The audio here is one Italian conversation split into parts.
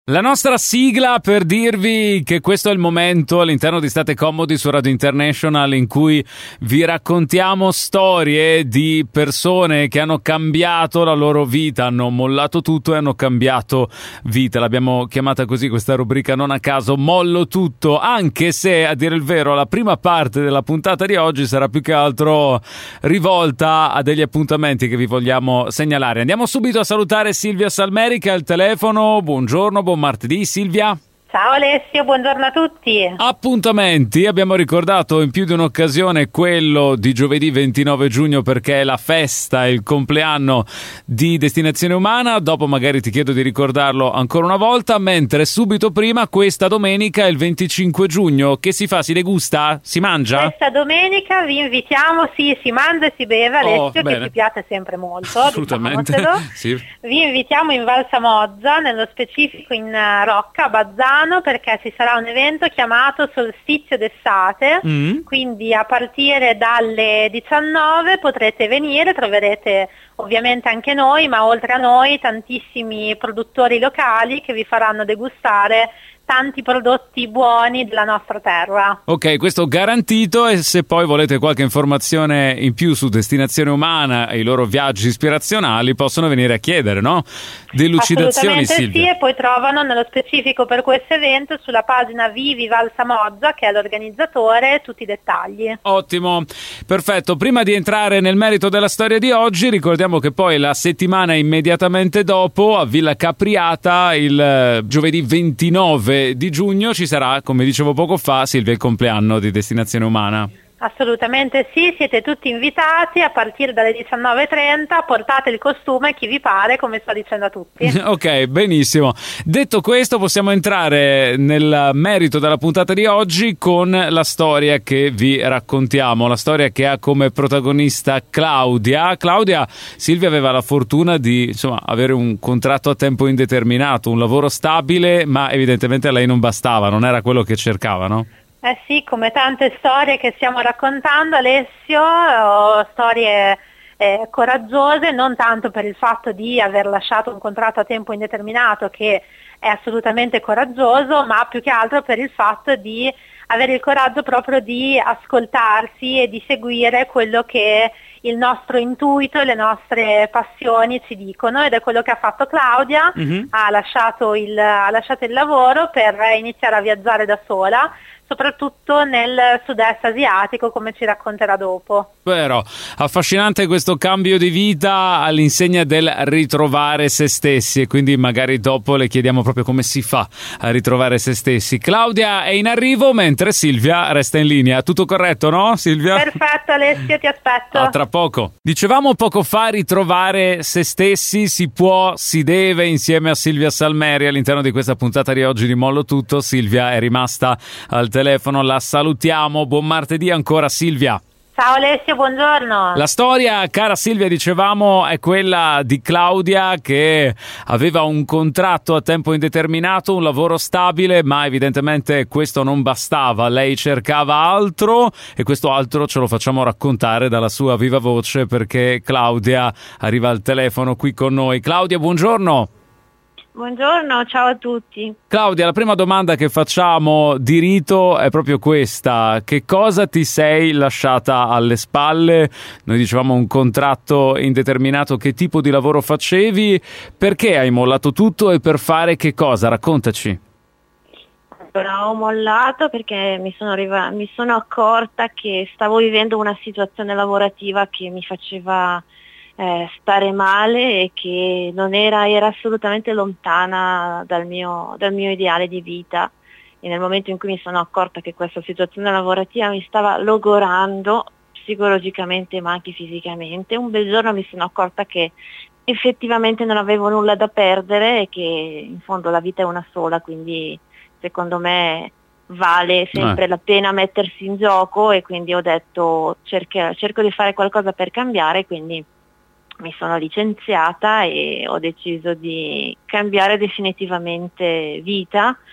La nostra sigla per dirvi che questo è il momento all'interno di State Comodi su Radio International in cui vi raccontiamo storie di persone che hanno cambiato la loro vita, hanno mollato tutto e hanno cambiato vita. L'abbiamo chiamata così questa rubrica non a caso, Mollo Tutto, anche se a dire il vero la prima parte della puntata di oggi sarà più che altro rivolta a degli appuntamenti che vi vogliamo segnalare. Andiamo subito a salutare Silvia Salmeri che è al telefono. Buongiorno, buon martedì Silvia. Ciao Alessio, buongiorno a tutti. Appuntamenti, abbiamo ricordato in più di un'occasione quello di giovedì 29 giugno perché è la festa, il compleanno di Destinazione Umana, dopo magari ti chiedo di ricordarlo ancora una volta, mentre subito prima questa domenica è il 25 giugno, che si fa? Si degusta? Si mangia? Questa domenica vi invitiamo, sì, si mangia e si beve Alessio, che ci piace sempre molto, assolutamente. Sì. Vi invitiamo in Val Samoggia, nello specifico in Rocca, a Bazzano, perché ci sarà un evento chiamato Solstizio d'estate, quindi a partire dalle 19 potrete venire, troverete ovviamente anche noi, ma oltre a noi tantissimi produttori locali che vi faranno degustare tanti prodotti buoni della nostra terra. Ok, questo garantito, e se poi volete qualche informazione in più su Destinazione Umana e i loro viaggi ispirazionali possono venire a chiedere, no? Delucidazioni, Silvia. Sì, e poi trovano nello specifico per questo evento sulla pagina Vivi Val Samoggia, che è l'organizzatore, tutti i dettagli. Ottimo, perfetto. Prima di entrare nel merito della storia di oggi, ricordiamo che poi la settimana immediatamente dopo a Villa Capriata, il giovedì 29 di giugno, ci sarà, come dicevo poco fa, Silvia, il compleanno di Destinazione Umana. Assolutamente sì, siete tutti invitati a partire dalle 19:30, portate il costume chi vi pare, come sto dicendo a tutti. Ok, benissimo. Detto questo possiamo entrare nel merito della puntata di oggi con la storia che vi raccontiamo, la storia che ha come protagonista Claudia. Claudia, Silvia aveva la fortuna di avere un contratto a tempo indeterminato, un lavoro stabile, ma evidentemente a lei non bastava, non era quello che cercava, no? Eh sì, come tante storie che stiamo raccontando Alessio, storie coraggiose, non tanto per il fatto di aver lasciato un contratto a tempo indeterminato, che è assolutamente coraggioso, ma più che altro per il fatto di avere il coraggio proprio di ascoltarsi e di seguire quello che il nostro intuito e le nostre passioni ci dicono, ed è quello che ha fatto Claudia. Ha lasciato il lavoro per iniziare a viaggiare da sola, soprattutto nel sud-est asiatico, come ci racconterà dopo. Vero, affascinante questo cambio di vita all'insegna del ritrovare se stessi, e quindi magari dopo le chiediamo proprio come si fa a ritrovare se stessi. Claudia è in arrivo mentre Silvia resta in linea. Tutto corretto, no Silvia? Perfetto Alessio, ti aspetto. A tra poco. Dicevamo poco fa ritrovare se stessi, si può, si deve, insieme a Silvia Salmeri all'interno di questa puntata di oggi di Mollo Tutto. Silvia è rimasta al telefono, la salutiamo. Buon martedì ancora Silvia. Ciao Alessio, buongiorno. La storia, cara Silvia, dicevamo, è quella di Claudia che aveva un contratto a tempo indeterminato, un lavoro stabile, ma evidentemente questo non bastava. Lei cercava altro e questo altro ce lo facciamo raccontare dalla sua viva voce, perché Claudia arriva al telefono qui con noi. Claudia, buongiorno. Buongiorno, ciao a tutti. Claudia, la prima domanda che facciamo di rito è proprio questa: che cosa ti sei lasciata alle spalle? Noi dicevamo un contratto indeterminato, che tipo di lavoro facevi? Perché hai mollato tutto e per fare che cosa? Raccontaci. Allora, ho mollato perché mi sono accorta che stavo vivendo una situazione lavorativa che mi faceva stare male e che non era assolutamente lontana dal mio ideale di vita, e nel momento in cui mi sono accorta che questa situazione lavorativa mi stava logorando psicologicamente ma anche fisicamente, un bel giorno mi sono accorta che effettivamente non avevo nulla da perdere e che in fondo la vita è una sola, quindi secondo me vale sempre la pena mettersi in gioco, e quindi ho detto cerco di fare qualcosa per cambiare, quindi mi sono licenziata e ho deciso di cambiare definitivamente vita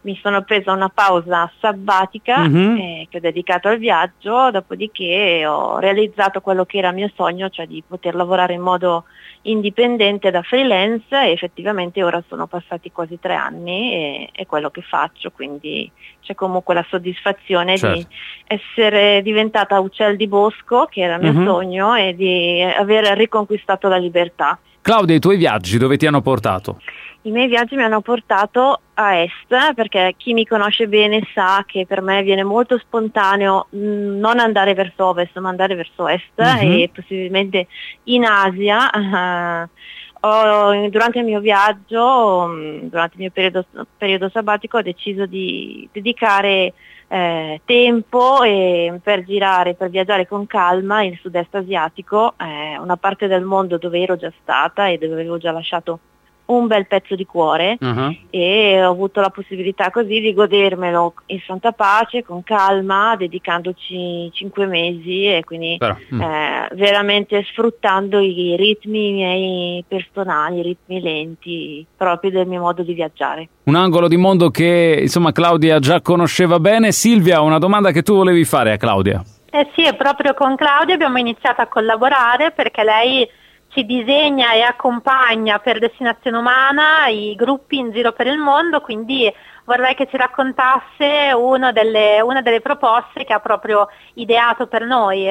mi sono presa una pausa sabbatica che ho dedicato al viaggio, dopodiché ho realizzato quello che era il mio sogno, cioè di poter lavorare in modo indipendente da freelance, e effettivamente ora sono passati quasi 3 anni e è quello che faccio, quindi c'è comunque la soddisfazione di essere diventata uccel di bosco, che era il mio sogno, e di aver riconquistato la libertà. Claudia, i tuoi viaggi dove ti hanno portato? I miei viaggi mi hanno portato a est, perché chi mi conosce bene sa che per me viene molto spontaneo non andare verso ovest, ma andare verso est, e possibilmente in Asia. Durante il mio viaggio, durante il mio periodo sabbatico, ho deciso di dedicare tempo per viaggiare con calma il sud-est asiatico, una parte del mondo dove ero già stata e dove avevo già lasciato un bel pezzo di cuore, e ho avuto la possibilità così di godermelo in santa pace, con calma, dedicandoci 5 mesi, e quindi veramente sfruttando i ritmi miei personali, i ritmi lenti proprio del mio modo di viaggiare. Un angolo di mondo che insomma Claudia già conosceva bene. Silvia, una domanda che tu volevi fare a Claudia. Sì, è proprio con Claudia abbiamo iniziato a collaborare, perché lei ci disegna e accompagna per Destinazione Umana i gruppi in giro per il mondo, quindi vorrei che ci raccontasse una delle proposte che ha proprio ideato per noi.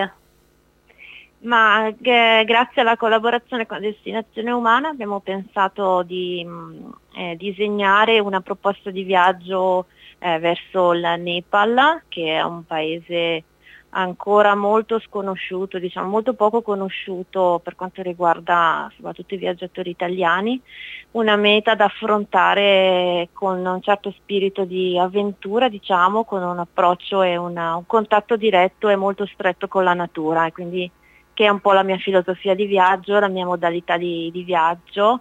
Ma grazie alla collaborazione con Destinazione Umana abbiamo pensato di disegnare una proposta di viaggio verso il Nepal, che è un paese ancora molto sconosciuto, diciamo molto poco conosciuto per quanto riguarda soprattutto i viaggiatori italiani, una meta da affrontare con un certo spirito di avventura, diciamo, con un approccio e un contatto diretto e molto stretto con la natura, e quindi che è un po' la mia filosofia di viaggio, la mia modalità di viaggio,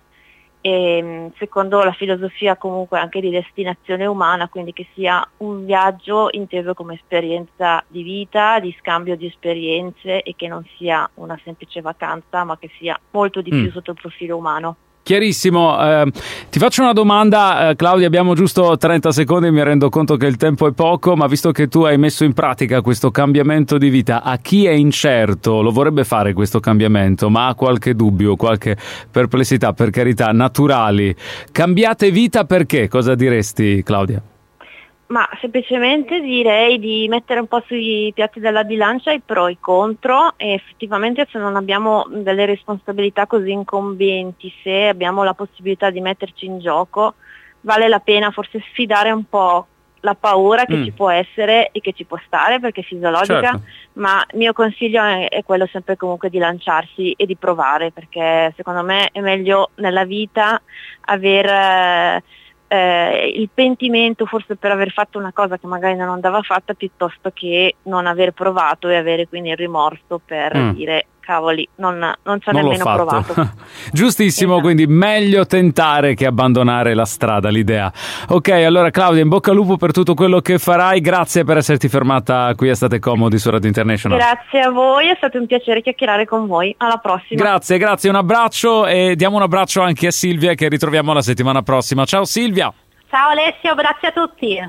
e secondo la filosofia comunque anche di Destinazione Umana, quindi che sia un viaggio inteso come esperienza di vita, di scambio di esperienze, e che non sia una semplice vacanza, ma che sia molto di più sotto il profilo umano. Chiarissimo. Ti faccio una domanda, Claudia, abbiamo giusto 30 secondi, mi rendo conto che il tempo è poco, ma visto che tu hai messo in pratica questo cambiamento di vita, a chi è incerto lo vorrebbe fare questo cambiamento, ma ha qualche dubbio, qualche perplessità, per carità, naturali, cambiate vita perché? Cosa diresti, Claudia? Ma semplicemente direi di mettere un po' sui piatti della bilancia i pro e i contro, e effettivamente se non abbiamo delle responsabilità così incombenti, se abbiamo la possibilità di metterci in gioco, vale la pena forse sfidare un po' la paura che ci può essere e che ci può stare, perché è fisiologica, ma il mio consiglio è quello sempre comunque di lanciarsi e di provare, perché secondo me è meglio nella vita aver il pentimento forse per aver fatto una cosa che magari non andava fatta, piuttosto che non aver provato e avere quindi il rimorso per dire cavoli, non ci ho nemmeno provato. Giustissimo, esatto. Quindi meglio tentare che abbandonare la strada, l'idea. Ok, allora Claudia, in bocca al lupo per tutto quello che farai, grazie per esserti fermata qui a State Comodi su Radio International. Grazie a voi, è stato un piacere chiacchierare con voi, alla prossima. Grazie, un abbraccio, e diamo un abbraccio anche a Silvia, che ritroviamo la settimana prossima. Ciao Silvia! Ciao Alessio, grazie a tutti!